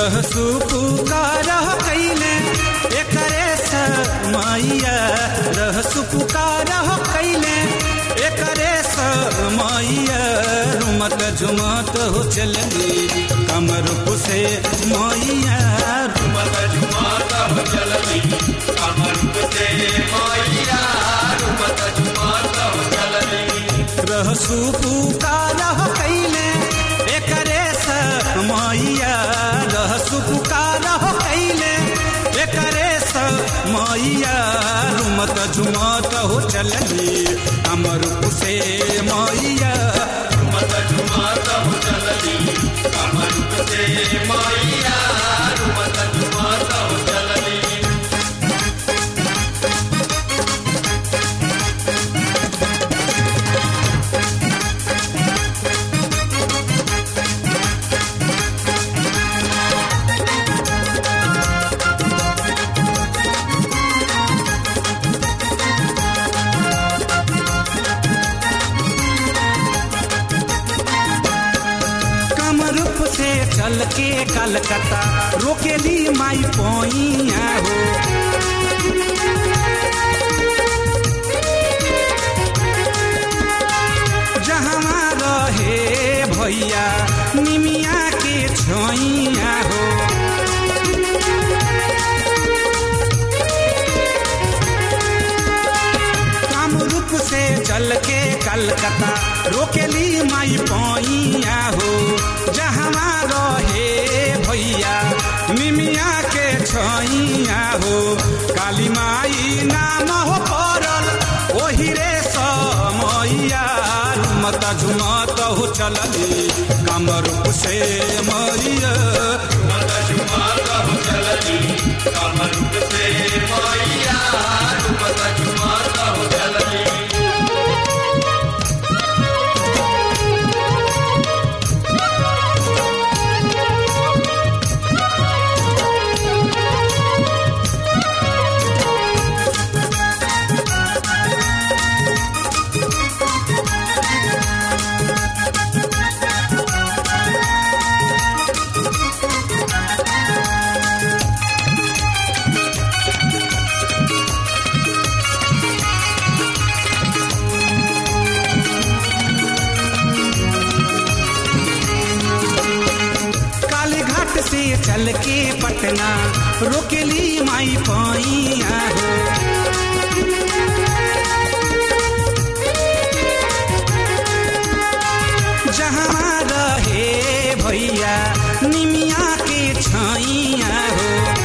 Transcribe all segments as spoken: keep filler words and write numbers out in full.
रहसु पुकार कैले एकरे समैया रहसु पुकार कैले एकरे समैया रुमत झुमत हो चलनी कमर से मैया रुमत झुमत हो चलनी कमर से मैया रुमत झुमत हो चलनी रहसु पुकार कैले एकरे समैया रहसु पुकार कैले एकरे समैया रुमत झुमत हो चलनी कमर से मैया रुमत झुमत हो चलनी कमर से मैया रुमत झुमत हो चलनी चल के कलकत्ता रोकेली माई पोइया हो जहाँ रहे भैया निमिया के छोइया हो कामरूप से चल के कलकत्ता रोकेली माई पोइया हो जहाँ रहे भैया निमिया के छैया हो काली माई नाम हो पड़ल ओही रे समैया रुमत झुमत हो चलनी कमरूप से मैया रुमत झुमत हो चलनी कमरूप से मैया रुमत झुमत हो चलनी से चल के पटना रोकेली माई पैया हो जहाँ रहे भैया निमिया के छैया हो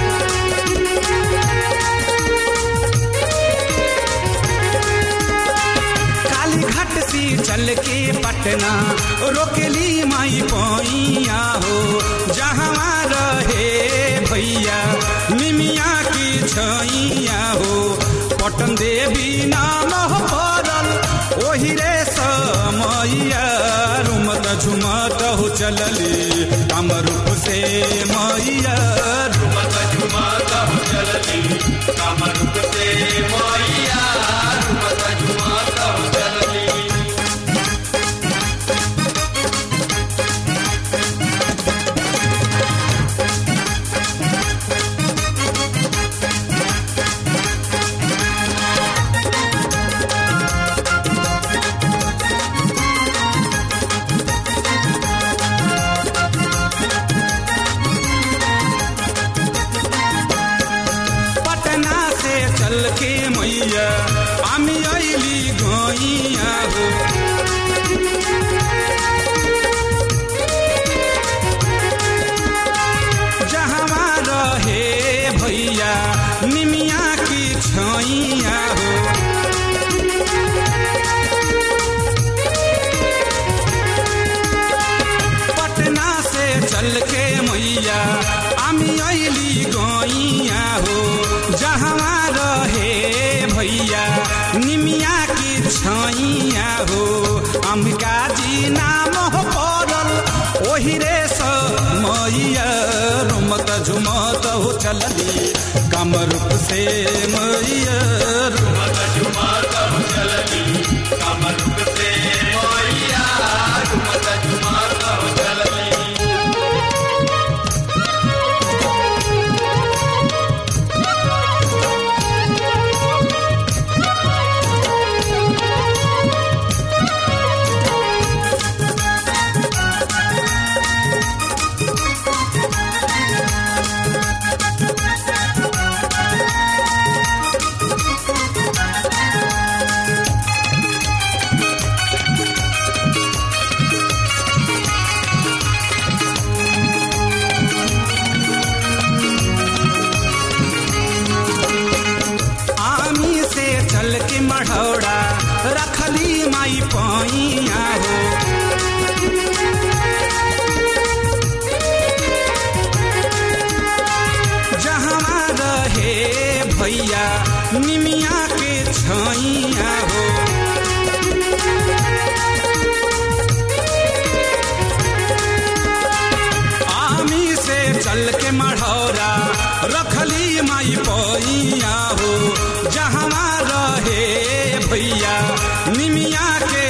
काली घाट से चल के पटना रोकेली माई पैया हो जहाँ रहे भैया निमिया की छैया हो पटन देवी नाम हो पड़ल ओही रे समैया रुमत झुमत हो चलली कमरूप से मैया रुमत झुमत हो चलनी कमरूप से मैया रुमत झुमत हो चलनी चल के मैया आमी आइली गैया हो जहाँ रहे भैया निमिया की छैया हो पटना से चल के मैया आमी आइली गैया हो जहाँ रहे भैया निमिया की छैया हो अंबिका जी नाम हो पड़ल ओही रे समैया रुमत झुमत हो चलनी कमरूप से मैया रुमत झुमत हो चलनी कमरूप से मैया रुमत झुमत हो चलनी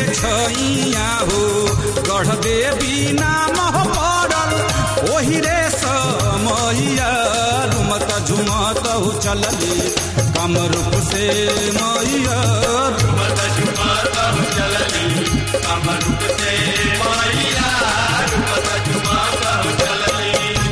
छैया हो गढ़ देवी नाम हो पड़ल ओही रे समैया रुमत झुमत हो चलली कामरूप से मैया रुमत झुमत हो चलली कामरूप से मैया रुमत झुमत हो चलली।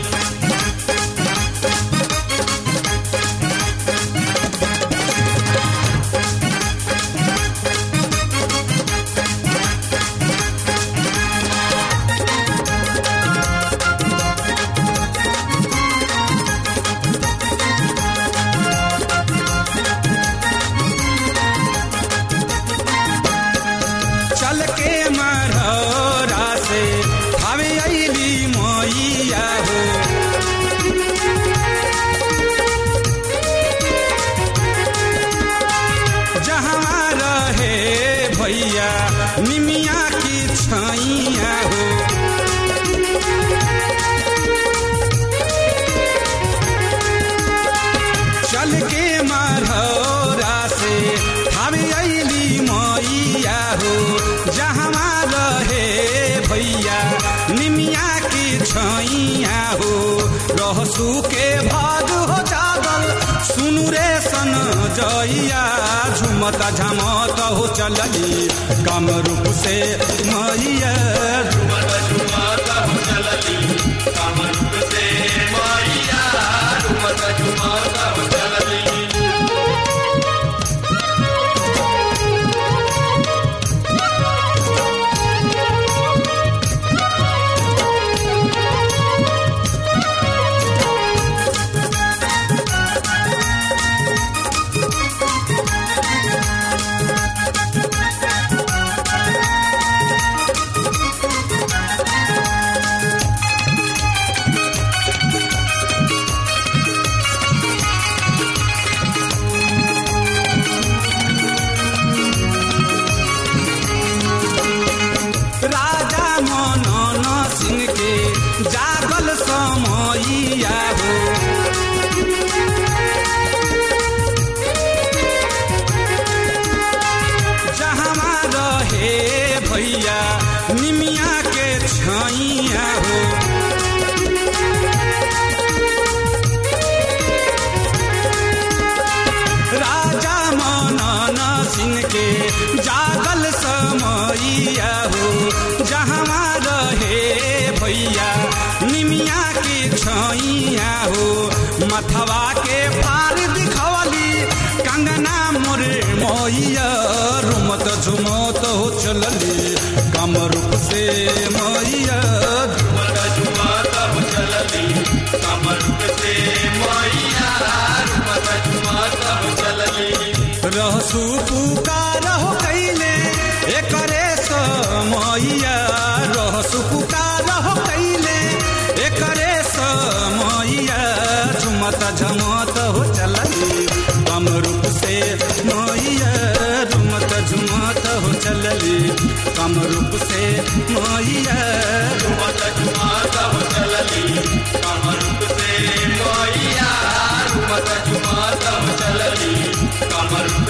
चल के मरहरा से हवे अइली मैया हो जहाँ रहे भैया निमिया की छैया हो चल के मरहरा से हवे अइली मैया हो जहाँ रहे भैया निमिया की छैया हो रहसू के भाग हो जागल सुनु रे सन जइया झुमता झमत हो चलली कामरूप से मैया रुमत झुमत हो चलली कामरूप से मैया रुमत झुमत हो चलली। राजा मनन सिंह के जागल समैया हो जहाँ रहे भैया निमिया के छैया हो राजा मनन सिंह के जागल समैया हो जहाँ रहे भैया निमिया की छैया हो मथवा के पार दिखवली कंगना मोरे मैया रुमत झुमत हो चलली कामरूप से मैया रुमत झुमत हो चलली कामरूप से मैया रुमत झुमत हो चलली। रहसू पुकार हो कैले एकरे समैया रहसु पुकार हो कैले एकरे समैया झुमत झमत हो चलली कामरूप से मैया रुमत झुमत हो चलली कामरूप से मैया रुमत झुमत हो चलली कामरूप से मैया रुमत झुमत हो चलली कामरूप